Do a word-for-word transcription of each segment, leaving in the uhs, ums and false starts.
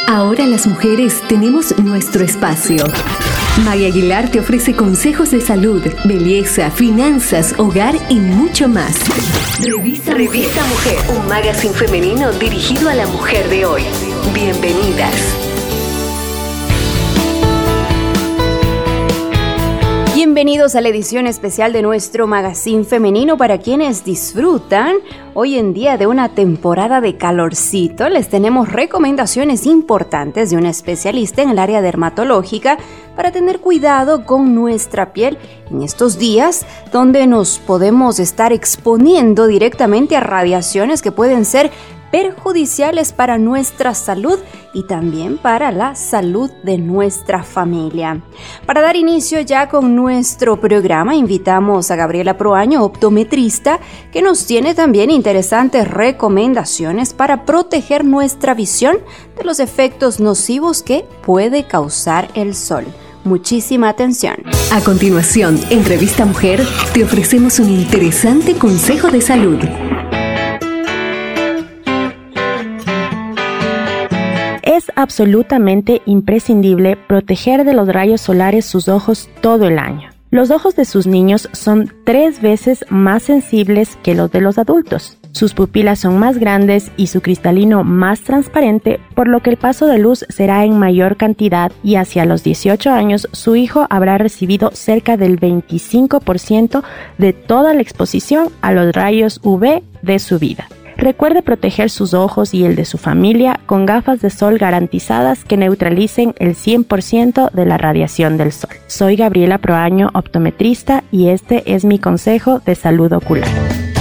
Ahora las mujeres tenemos nuestro espacio. Maya Aguilar te ofrece consejos de salud, belleza, finanzas, hogar y mucho más. Revista, Revista Mujer, un magazine femenino dirigido a la mujer de hoy. Bienvenidas. Bienvenidos a la edición especial de nuestro magazine femenino para quienes disfrutan hoy en día de una temporada de calorcito. Les tenemos recomendaciones importantes de una especialista en el área dermatológica para tener cuidado con nuestra piel en estos días donde nos podemos estar exponiendo directamente a radiaciones que pueden ser perjudiciales para nuestra salud y también para la salud de nuestra familia. Para dar inicio ya con nuestro programa, invitamos a Gabriela Proaño, optometrista, que nos tiene también interesantes recomendaciones para proteger nuestra visión de los efectos nocivos que puede causar el sol. Muchísima atención. A continuación, en Revista Mujer, te ofrecemos un interesante consejo de salud. Es absolutamente imprescindible proteger de los rayos solares sus ojos todo el año. Los ojos de sus niños son tres veces más sensibles que los de los adultos. Sus pupilas son más grandes y su cristalino más transparente, por lo que el paso de luz será en mayor cantidad y hacia los dieciocho años su hijo habrá recibido cerca del veinticinco por ciento de toda la exposición a los rayos U V de su vida. Recuerde proteger sus ojos y el de su familia con gafas de sol garantizadas que neutralicen el cien por ciento de la radiación del sol. Soy Gabriela Proaño, optometrista, y este es mi consejo de salud ocular.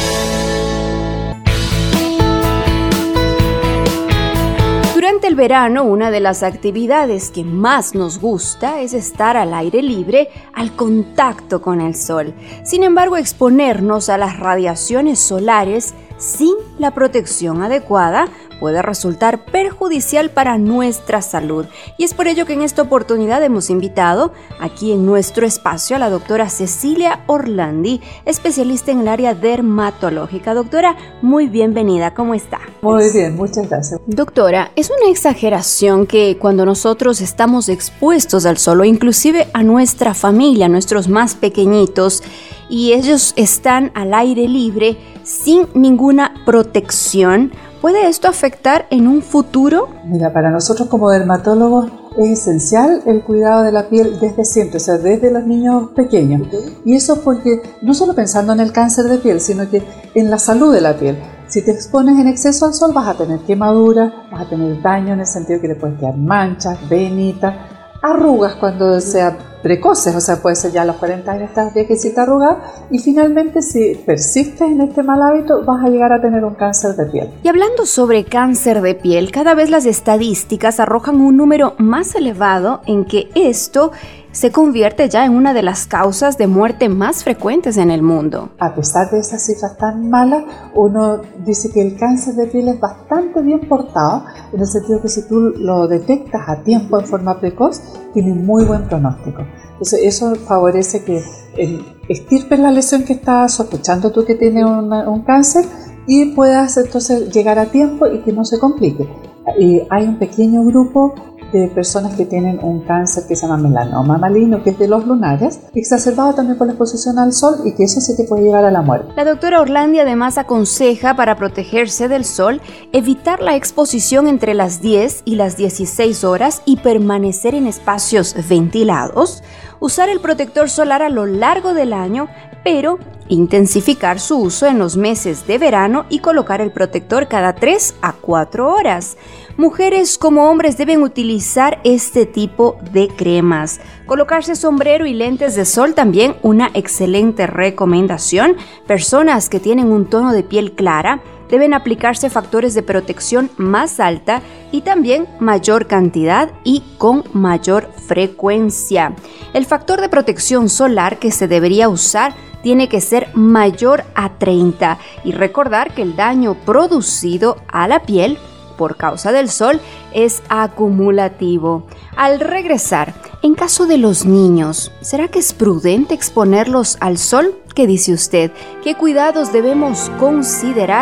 Durante el verano, una de las actividades que más nos gusta es estar al aire libre, al contacto con el sol. Sin embargo, exponernos a las radiaciones solares sin la protección adecuada puede resultar perjudicial para nuestra salud. Y es por ello que en esta oportunidad hemos invitado aquí en nuestro espacio a la doctora Cecilia Orlandi, especialista en el área dermatológica. Doctora, muy bienvenida, ¿cómo está? Muy bien, muchas gracias. Doctora, es una exageración que cuando nosotros estamos expuestos al sol o inclusive a nuestra familia, a nuestros más pequeñitos, y ellos están al aire libre sin ninguna protección, ¿puede esto afectar en un futuro? Mira, para nosotros como dermatólogos es esencial el cuidado de la piel desde siempre, o sea, desde los niños pequeños. Y eso porque no solo pensando en el cáncer de piel, sino que en la salud de la piel. Si te expones en exceso al sol vas a tener quemaduras, vas a tener daño en el sentido que le pueden quedar manchas, venitas, arrugas cuando sea precoces, o sea, puede ser ya a los cuarenta años estás viejecita arrugada, y finalmente si persistes en este mal hábito vas a llegar a tener un cáncer de piel. Y hablando sobre cáncer de piel, cada vez las estadísticas arrojan un número más elevado en que esto se convierte ya en una de las causas de muerte más frecuentes en el mundo. A pesar de esas cifras tan malas, uno dice que el cáncer de piel es bastante bien portado, en el sentido que si tú lo detectas a tiempo en forma precoz, tiene muy buen pronóstico. Entonces eso favorece que estirpes la lesión que estás sospechando tú que tiene una, un cáncer y puedas entonces llegar a tiempo y que no se complique. Y hay un pequeño grupo de personas que tienen un cáncer que se llama melanoma maligno, que es de los lunares, exacerbado también por la exposición al sol, y que eso sí te puede llevar a la muerte. La doctora Orlandi además aconseja, para protegerse del sol, evitar la exposición entre las diez y las dieciséis horas y permanecer en espacios ventilados, usar el protector solar a lo largo del año, pero intensificar su uso en los meses de verano y colocar el protector cada tres a cuatro horas. Mujeres como hombres deben utilizar este tipo de cremas. Colocarse sombrero y lentes de sol también una excelente recomendación. Personas que tienen un tono de piel clara deben aplicarse factores de protección más alta y también mayor cantidad y con mayor frecuencia. El factor de protección solar que se debería usar tiene que ser mayor a treinta, y recordar que el daño producido a la piel por causa del sol es acumulativo. Al regresar, en caso de los niños, ¿será que es prudente exponerlos al sol? ¿Qué dice usted? ¿Qué cuidados debemos considerar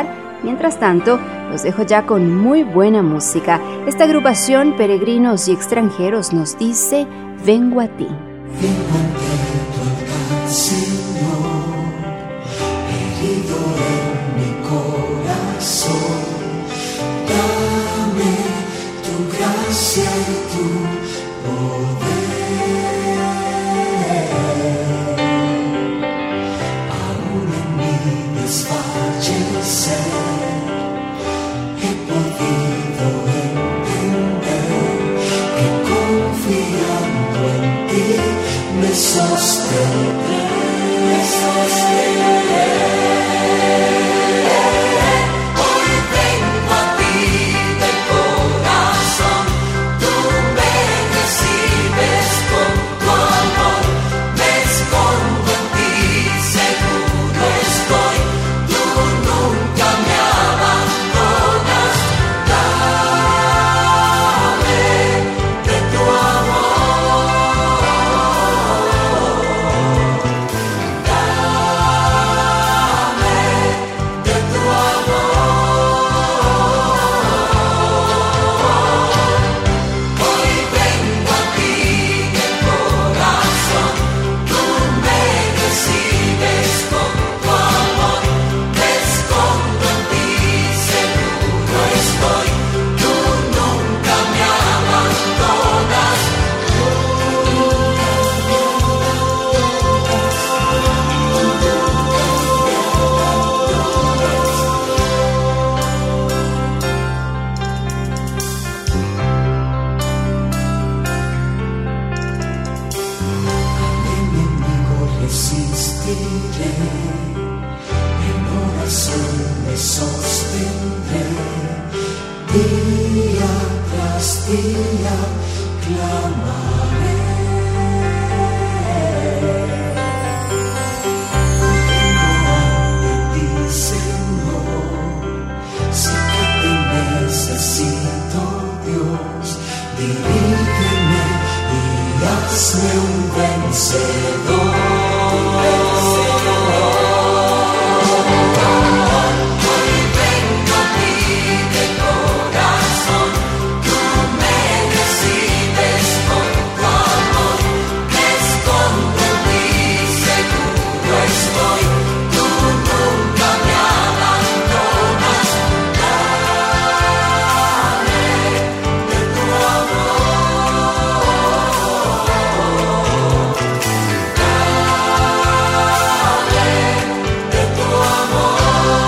Mientras tanto, los dejo ya con muy buena música. Esta agrupación Peregrinos y Extranjeros nos dice: vengo a ti. Vengo ante tu Señor, herido en mi corazón. Dame tu gracia y tu poder. Aún en mi desfallecer he podido entender que confiando en ti me sostendré, me sostendré. Hoy vengo a ti de corazón, tú me recibes con tu amor, me escondo en ti, seguro estoy, tú nunca me abandonas. Dame de tu amor, dame de tu amor. Hoy vengo a ti de corazón, tú me recibes con tu amor, me escondo en ti, seguro estoy, tú nunca me abandonas. Al enemigo resistiré, en oración me sostendré, día tras día clamaré. Vengo ante ti, Señor, sé que te necesito, Dios, dirígeme y hazme un vencedor. Hoy vengo a ti de corazón, tú me recibes con tu amor, me escondo en ti, seguro estoy, tú nunca me abandonas. Dame de tu amor, dame de tu amor.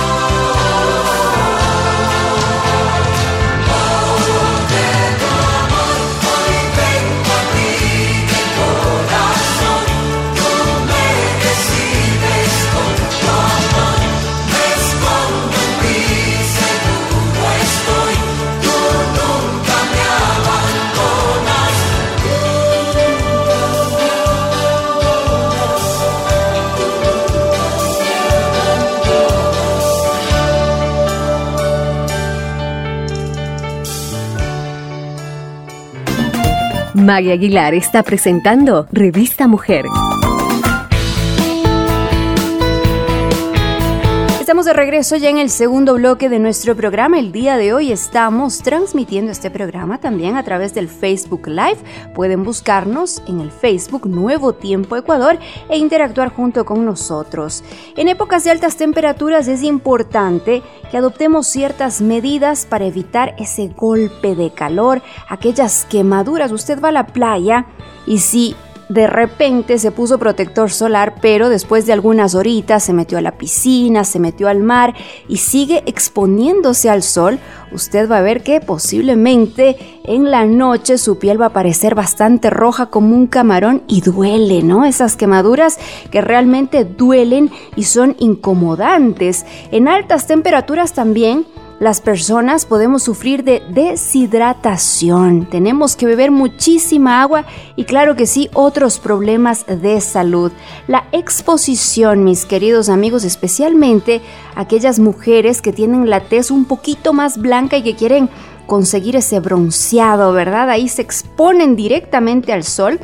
Hoy vengo a ti de corazón, tú me recibes con tu amor, me escondo en ti, seguro estoy, tú nunca me abandonas. Maggie Aguilar está presentando Revista Mujer. Estamos de regreso ya en el segundo bloque de nuestro programa. El día de hoy estamos transmitiendo este programa también a través del Facebook Live. Pueden buscarnos en el Facebook Nuevo Tiempo Ecuador e interactuar junto con nosotros. En épocas de altas temperaturas es importante que adoptemos ciertas medidas para evitar ese golpe de calor, aquellas quemaduras. Usted va a la playa y si de repente se puso protector solar, pero después de algunas horitas se metió a la piscina, se metió al mar y sigue exponiéndose al sol, usted va a ver que posiblemente en la noche su piel va a parecer bastante roja como un camarón y duele, ¿no? Esas quemaduras que realmente duelen y son incomodantes. En altas temperaturas también las personas podemos sufrir de deshidratación, tenemos que beber muchísima agua y claro que sí, otros problemas de salud. La exposición, mis queridos amigos, especialmente aquellas mujeres que tienen la tez un poquito más blanca y que quieren conseguir ese bronceado, ¿verdad? Ahí se exponen directamente al sol.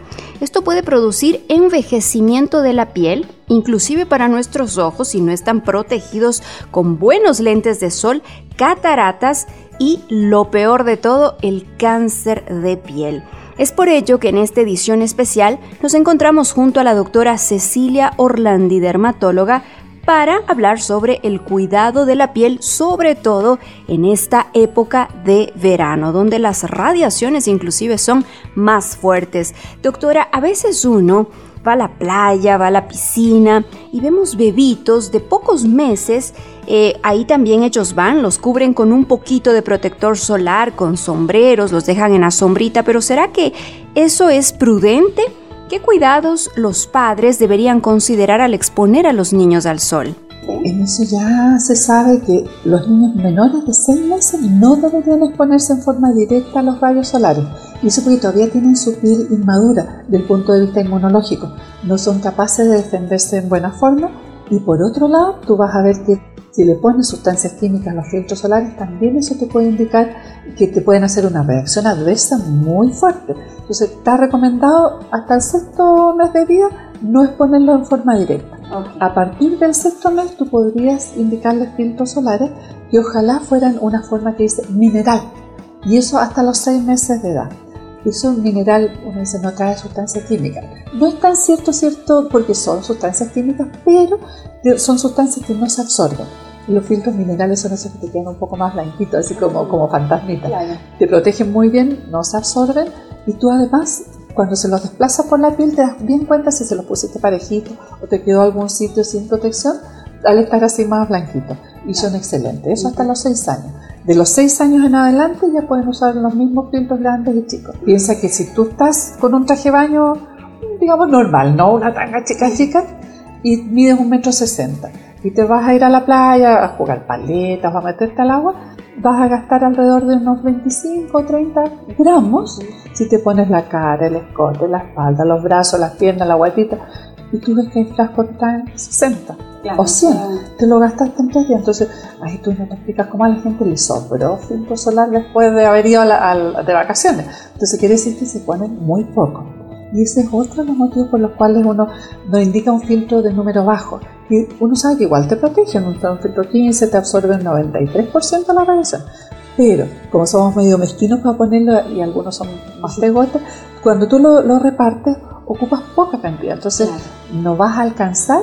Esto puede producir envejecimiento de la piel, inclusive para nuestros ojos si no están protegidos con buenos lentes de sol, cataratas y, lo peor de todo, el cáncer de piel. Es por ello que en esta edición especial nos encontramos junto a la doctora Cecilia Orlandi, dermatóloga, para hablar sobre el cuidado de la piel, sobre todo en esta época de verano, donde las radiaciones inclusive son más fuertes. Doctora, a veces uno va a la playa, va a la piscina y vemos bebitos de pocos meses, eh, ahí también ellos van, los cubren con un poquito de protector solar, con sombreros, los dejan en la sombrita, pero ¿será que eso es prudente? ¿Qué cuidados los padres deberían considerar al exponer a los niños al sol? En eso ya se sabe que los niños menores de seis meses no deberían exponerse en forma directa a los rayos solares. Y eso porque todavía tienen su piel inmadura desde el punto de vista inmunológico. No son capaces de defenderse en buena forma. Y por otro lado, tú vas a ver que si le pones sustancias químicas a los filtros solares, también eso te puede indicar que te pueden hacer una reacción adversa muy fuerte. Entonces, está recomendado hasta el sexto mes de vida no exponerlo en forma directa. Okay. A partir del sexto mes, tú podrías indicarles filtros solares que ojalá fueran una forma que dice mineral. Y eso hasta los seis meses de edad. Eso es un mineral, uno dice, no trae sustancias químicas. No es tan cierto, cierto, porque son sustancias químicas, pero son sustancias que no se absorben. Y los filtros minerales son esos que te quedan un poco más blanquitos, así como, como fantasmitas. Claro. Te protegen muy bien, no se absorben, y tú además, cuando se los desplazas por la piel, te das bien cuenta si se los pusiste parejito o te quedó algún sitio sin protección, al estar así más blanquito. Y son excelentes. Eso hasta los seis años. De los seis años en adelante ya pueden usar los mismos filtros grandes y chicos. Piensa que si tú estás con un traje de baño, digamos normal, no una tanga chica chica, y mides un metro sesenta, y te vas a ir a la playa a jugar paletas o a meterte al agua, vas a gastar alrededor de unos veinticinco o treinta gramos si te pones la cara, el escote, la espalda, los brazos, las piernas, la guatita, y tú ves que hay frascos que traen sesenta. Claro, o cien, claro. Te lo gastaste en tres días. Entonces, ahí tú no te explicas cómo a la gente le sobró filtro solar después de haber ido a la, a, de vacaciones. Entonces, quiere decir que se ponen muy poco. Y ese es otro de los motivos por los cuales uno nos indica un filtro de número bajo. Y uno sabe que igual te protege. Un filtro quince te absorbe el noventa y tres por ciento de la radiación. Pero, como somos medio mezquinos para ponerlo, y algunos son más pegotes, cuando tú lo, lo repartes, ocupas poca cantidad. Entonces, claro, no vas a alcanzar,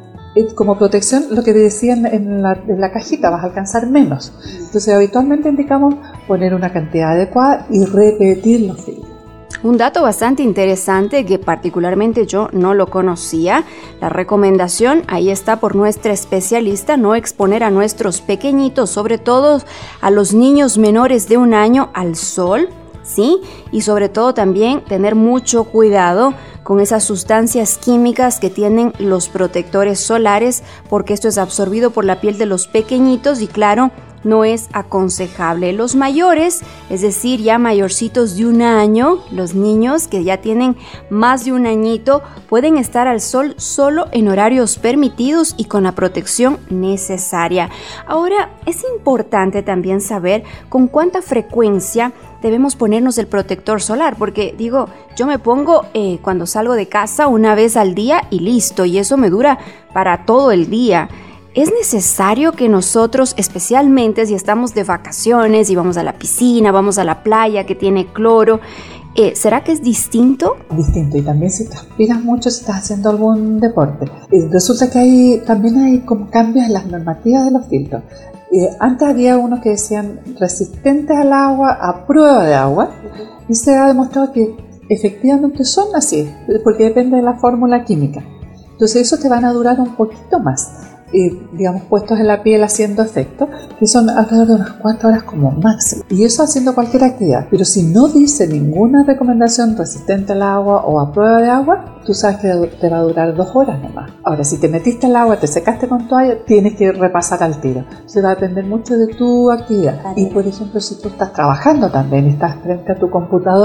como protección, lo que te decían en la, en la cajita, vas a alcanzar menos. Entonces, habitualmente indicamos poner una cantidad adecuada y repetir los filtros. Un dato bastante interesante que particularmente yo no lo conocía. La recomendación, ahí está por nuestra especialista, no exponer a nuestros pequeñitos, sobre todo a los niños menores de un año, al sol, ¿sí? Y sobre todo también tener mucho cuidado con esas sustancias químicas que tienen los protectores solares, porque esto es absorbido por la piel de los pequeñitos y claro, no es aconsejable. Los mayores, es decir, ya mayorcitos de un año, los niños que ya tienen más de un añito, pueden estar al sol solo en horarios permitidos y con la protección necesaria. Ahora, es importante también saber con cuánta frecuencia debemos ponernos el protector solar, porque digo, yo me pongo eh, cuando salgo de casa una vez al día y listo, y eso me dura para todo el día. Es necesario que nosotros, especialmente si estamos de vacaciones y vamos a la piscina, vamos a la playa que tiene cloro, eh, ¿será que es distinto? Distinto, y también si transpiras mucho, si estás haciendo algún deporte. Eh, resulta que hay, también hay como cambios en las normativas de los filtros. Eh, antes había unos que decían resistentes al agua, a prueba de agua, uh-huh. Y se ha demostrado que efectivamente son así, porque depende de la fórmula química. Entonces esos te van a durar un poquito más. Eh, digamos, puestos en la piel haciendo efecto, que son alrededor de unas cuatro horas como máximo, y eso haciendo cualquier actividad. Pero si no dice ninguna recomendación resistente al agua o a prueba de agua, tú sabes que te va a durar dos horas nomás. Ahora, si te metiste al agua, te secaste con toalla, tienes que repasar al tiro. Se va a depender mucho de tu actividad. Y por ejemplo, si tú estás trabajando también, estás frente a tu computador,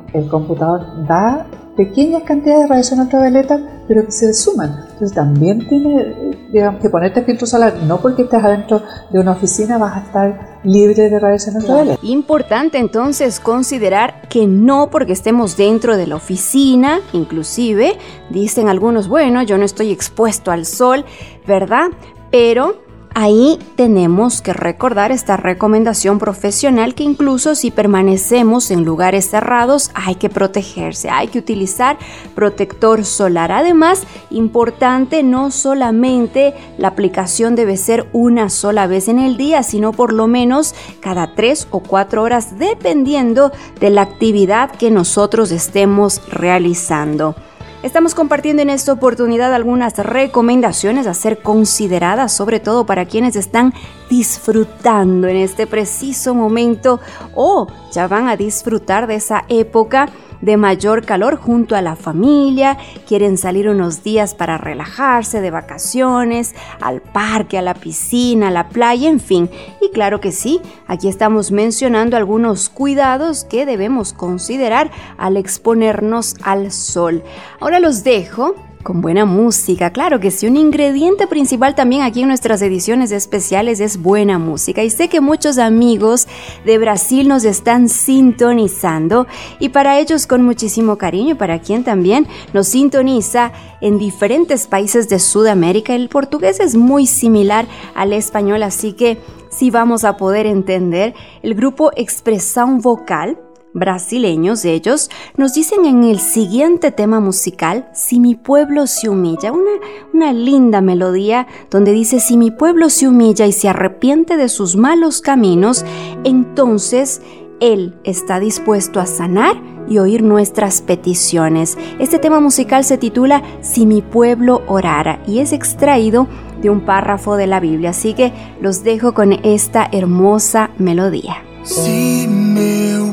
el computador da pequeñas cantidades de radiación ultravioleta, pero que se suman. Entonces también tiene, digamos, que ponerte filtro solar. No porque estés adentro de una oficina vas a estar libre de radiación ultravioleta. Importante entonces considerar que no porque estemos dentro de la oficina, inclusive, dicen algunos, bueno, yo no estoy expuesto al sol, ¿verdad? Pero ahí tenemos que recordar esta recomendación profesional que incluso si permanecemos en lugares cerrados hay que protegerse, hay que utilizar protector solar. Además, importante, no solamente la aplicación debe ser una sola vez en el día, sino por lo menos cada tres o cuatro horas, dependiendo de la actividad que nosotros estemos realizando. Estamos compartiendo en esta oportunidad algunas recomendaciones a ser consideradas, sobre todo para quienes están disfrutando en este preciso momento o ya van a disfrutar de esa época de mayor calor junto a la familia, quieren salir unos días para relajarse de vacaciones, al parque, a la piscina, a la playa, en fin. Y claro que sí, aquí estamos mencionando algunos cuidados que debemos considerar al exponernos al sol. Ahora los dejo con buena música, claro que sí, un ingrediente principal también aquí en nuestras ediciones especiales es buena música y sé que muchos amigos de Brasil nos están sintonizando y para ellos con muchísimo cariño y para quien también nos sintoniza en diferentes países de Sudamérica, el portugués es muy similar al español, así que sí vamos a poder entender. El grupo Expresión Vocal, brasileños ellos, nos dicen en el siguiente tema musical, Si mi pueblo se humilla, una, una linda melodía donde dice, si mi pueblo se humilla y se arrepiente de sus malos caminos, entonces Él está dispuesto a sanar y oír nuestras peticiones. Este tema musical se titula Si mi pueblo orara y es extraído de un párrafo de la Biblia, así que los dejo con esta hermosa melodía. Se meu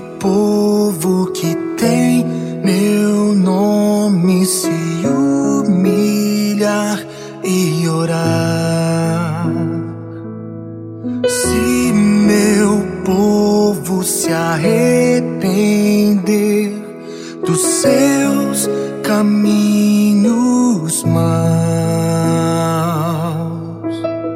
povo que tem meu nome se humilhar e orar, se meu povo se arrepender dos seus caminhos maus,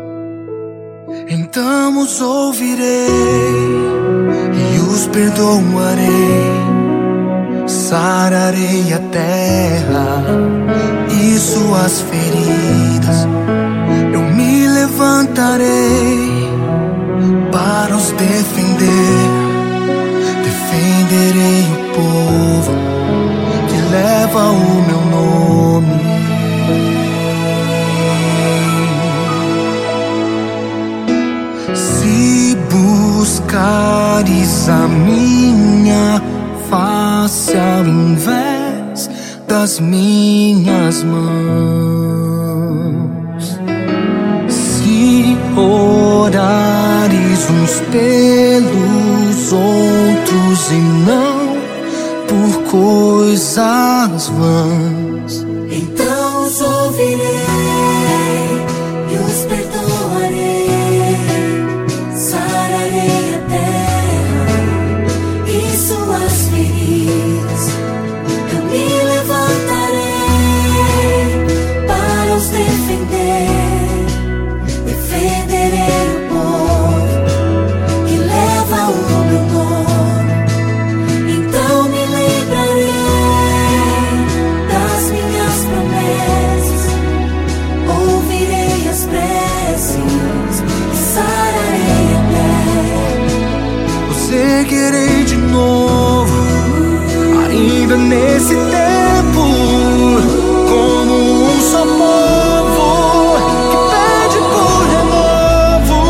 então os ouvirei e os perdoarei, sararei a terra e suas feridas, eu me levantarei para os defender, defenderei o povo que leva o meu nome. Se buscares a minha face ao invés das minhas mãos, se orares uns pelos outros e não por coisas vãs, então os ouvirei e os perdoarei, sararei a terra e suas feridas, eu me levantarei para os defender, defenderei o povo que leva o meu nome, então me lembrarei das minhas promessas, ouvirei as preces e sararei a terra, eu seguirei de novo, ainda nesse tempo, como um só povo que pede por renovo.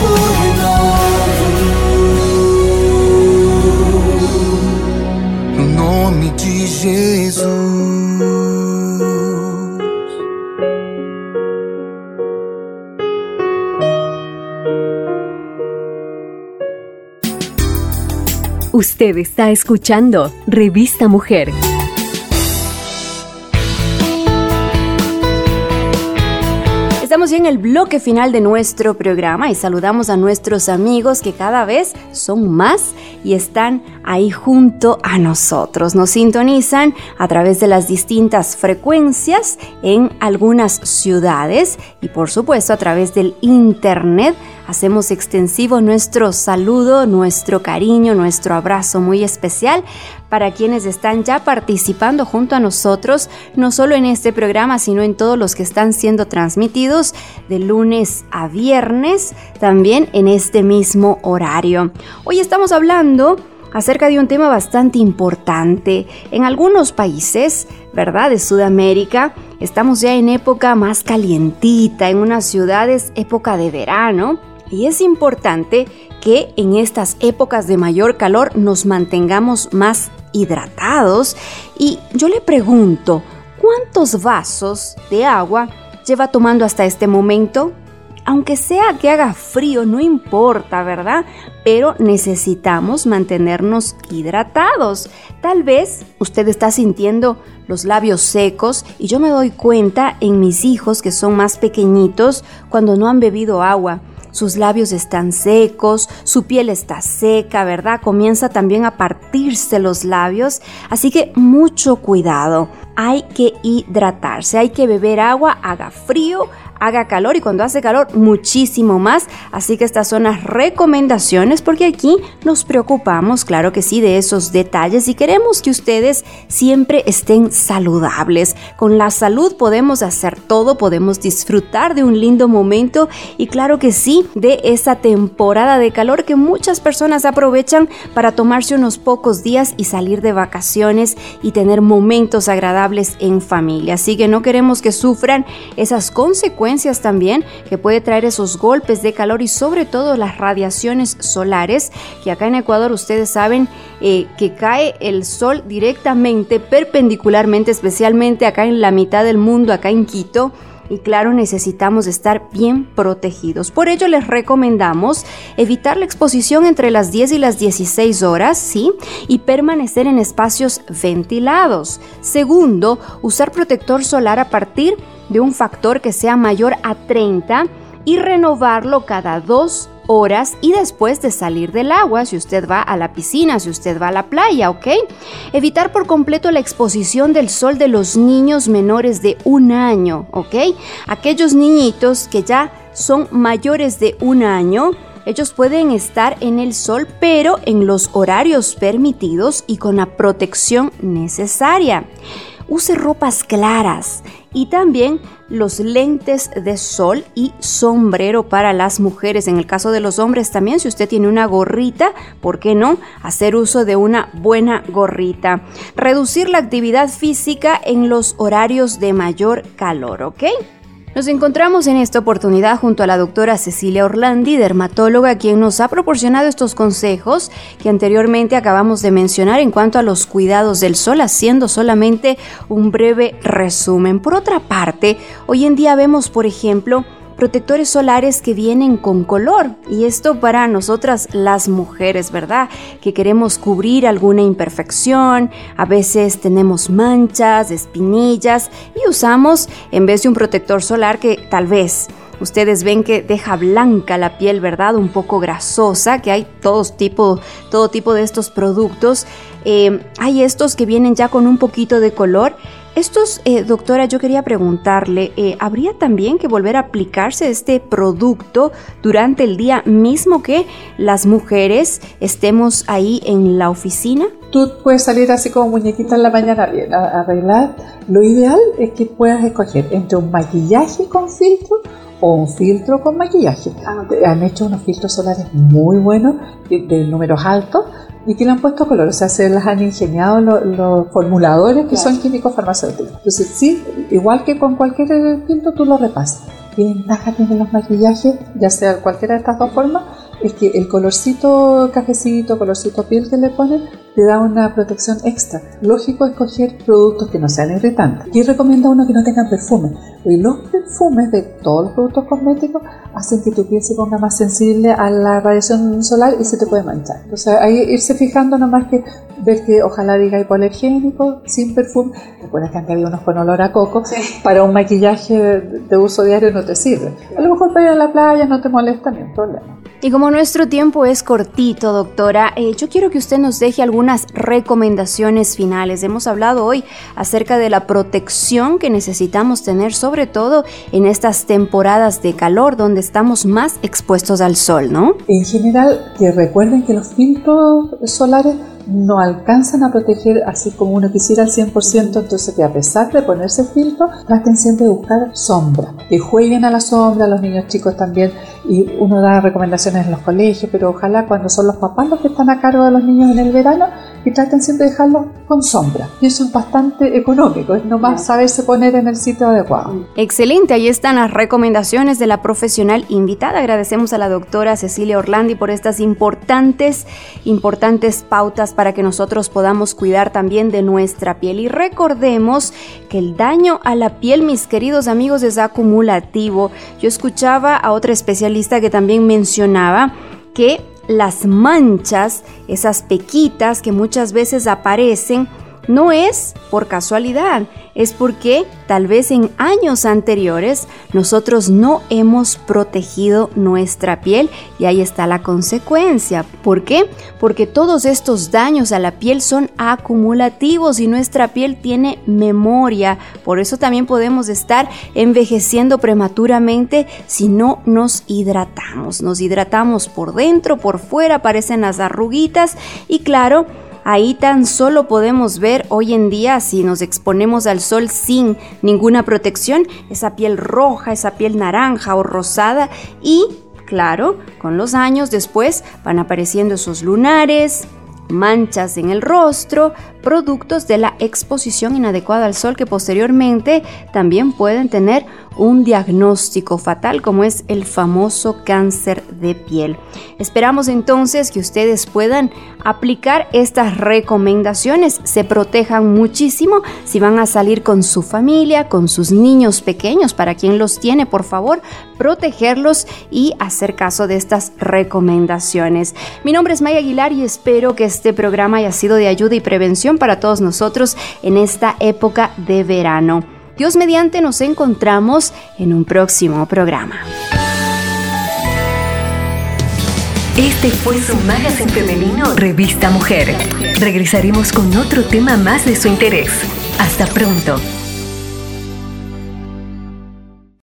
renovo no nome de Jesus. Usted está escuchando Revista Mujer. Estamos ya en el bloque final de nuestro programa y saludamos a nuestros amigos que cada vez son más y están ahí junto a nosotros. Nos sintonizan a través de las distintas frecuencias en algunas ciudades y por supuesto a través del internet. Hacemos extensivo nuestro saludo, nuestro cariño, nuestro abrazo muy especial para quienes están ya participando junto a nosotros, no solo en este programa, sino en todos los que están siendo transmitidos de lunes a viernes, también en este mismo horario. Hoy estamos hablando acerca de un tema bastante importante. En algunos países, ¿verdad?, de Sudamérica, estamos ya en época más calientita, en unas ciudades época de verano, y es importante que en estas épocas de mayor calor nos mantengamos más hidratados. Y yo le pregunto, ¿cuántos vasos de agua lleva tomando hasta este momento? Aunque sea que haga frío, no importa, ¿verdad? Pero necesitamos mantenernos hidratados. Tal vez usted está sintiendo los labios secos y yo me doy cuenta en mis hijos que son más pequeñitos cuando no han bebido agua. Sus labios están secos, su piel está seca, ¿verdad? Comienza también a partirse los labios, así que mucho cuidado. Hay que hidratarse, hay que beber agua, haga frío, haga calor y cuando hace calor muchísimo más. Así que estas son las recomendaciones porque aquí nos preocupamos, claro que sí, de esos detalles y queremos que ustedes siempre estén saludables. Con la salud podemos hacer todo, podemos disfrutar de un lindo momento y claro que sí, de esa temporada de calor que muchas personas aprovechan para tomarse unos pocos días y salir de vacaciones y tener momentos agradables en familia. Así que no queremos que sufran esas consecuencias también que puede traer esos golpes de calor y sobre todo las radiaciones solares, que acá en Ecuador ustedes saben eh, que cae el sol directamente, perpendicularmente, especialmente acá en la mitad del mundo, acá en Quito. Y claro, necesitamos estar bien protegidos. Por ello les recomendamos evitar la exposición entre las diez y las dieciséis horas, ¿sí? Y permanecer en espacios ventilados. Segundo, usar protector solar a partir de un factor que sea mayor a treinta y renovarlo cada dos horas y después de salir del agua, si usted va a la piscina, si usted va a la playa, ¿ok? Evitar por completo la exposición del sol de los niños menores de un año, ¿ok? Aquellos niñitos que ya son mayores de un año, ellos pueden estar en el sol, pero en los horarios permitidos y con la protección necesaria. Use ropas claras y también los lentes de sol y sombrero para las mujeres. En el caso de los hombres también, si usted tiene una gorrita, ¿por qué no hacer uso de una buena gorrita? Reducir la actividad física en los horarios de mayor calor, ¿ok? Nos encontramos en esta oportunidad junto a la doctora Cecilia Orlandi, dermatóloga, quien nos ha proporcionado estos consejos que anteriormente acabamos de mencionar en cuanto a los cuidados del sol, haciendo solamente un breve resumen. Por otra parte, hoy en día vemos, por ejemplo, protectores solares que vienen con color y esto para nosotras las mujeres, ¿verdad? Que queremos cubrir alguna imperfección, a veces tenemos manchas, espinillas y usamos en vez de un protector solar que tal vez ustedes ven que deja blanca la piel, ¿verdad? Un poco grasosa, que hay todos tipo, todo tipo de estos productos. Eh, hay estos que vienen ya con un poquito de color. Estos, eh, doctora, yo quería preguntarle, eh, ¿habría también que volver a aplicarse este producto durante el día mismo que las mujeres estemos ahí en la oficina? Tú puedes salir así como muñequita en la mañana bien a arreglar. Lo ideal es que puedas escoger entre un maquillaje con filtro o un filtro con maquillaje. Ah, han hecho unos filtros solares muy buenos, de, de números altos, y que le han puesto color, o sea, se las han ingeniado los, los formuladores que claro. son químicos farmacéuticos. Entonces, sí, igual que con cualquier filtro, tú lo repasas. ¿Qué ventaja tienen los maquillajes? Ya sea cualquiera de estas dos formas, es que el colorcito cafecito, colorcito piel que le ponen, te da una protección extra. Lógico escoger productos que no sean irritantes. Y recomienda uno que no tengan perfume. Y los perfumes de todos los productos cosméticos hacen que tu piel se ponga más sensible a la radiación solar y se te puede manchar. Entonces ahí irse fijando nomás que ver que ojalá diga hipoalergénico, sin perfume. Recuerda que han habido unos con olor a coco. Sí. Para un maquillaje de uso diario no te sirve. A lo mejor para ir a la playa no te molesta ni un problema. Y como nuestro tiempo es cortito, doctora, eh, yo quiero que usted nos deje algunas recomendaciones finales. Hemos hablado hoy acerca de la protección que necesitamos tener, sobre todo en estas temporadas de calor donde estamos más expuestos al sol, ¿no? En general, que recuerden que los filtros solares no alcanzan a proteger así como uno quisiera al cien por ciento, entonces que a pesar de ponerse filtro, traten siempre de buscar sombra, que jueguen a la sombra, los niños chicos también, y uno da recomendaciones en los colegios, pero ojalá cuando son los papás los que están a cargo de los niños en el verano, y traten siempre de dejarlos con sombra, y eso es bastante económico, es nomás saberse poner en el sitio adecuado. Excelente, ahí están las recomendaciones de la profesional invitada. Agradecemos a la doctora Cecilia Orlandi por estas importantes, importantes pautas para que nosotros podamos cuidar también de nuestra piel. Y recordemos que el daño a la piel, mis queridos amigos, es acumulativo. Yo escuchaba a otra especialista que también mencionaba que las manchas, esas pequitas que muchas veces aparecen, no es por casualidad, es porque tal vez en años anteriores nosotros no hemos protegido nuestra piel y ahí está la consecuencia. ¿Por qué? Porque todos estos daños a la piel son acumulativos y nuestra piel tiene memoria. Por eso también podemos estar envejeciendo prematuramente si no nos hidratamos. Nos hidratamos por dentro, por fuera, aparecen las arruguitas y claro, ahí tan solo podemos ver hoy en día, si nos exponemos al sol sin ninguna protección, esa piel roja, esa piel naranja o rosada y, claro, con los años después van apareciendo esos lunares, manchas en el rostro, productos de la exposición inadecuada al sol que posteriormente también pueden tener un diagnóstico fatal como es el famoso cáncer de piel. Esperamos entonces que ustedes puedan aplicar estas recomendaciones, se protejan muchísimo si van a salir con su familia, con sus niños pequeños, para quien los tiene, por favor, protegerlos y hacer caso de estas recomendaciones. Mi nombre es Maya Aguilar y espero que este programa haya sido de ayuda y prevención para todos nosotros en esta época de verano. Dios mediante, nos encontramos en un próximo programa. Este fue su magazine femenino Revista Mujer. Regresaremos con otro tema más de su interés. Hasta pronto.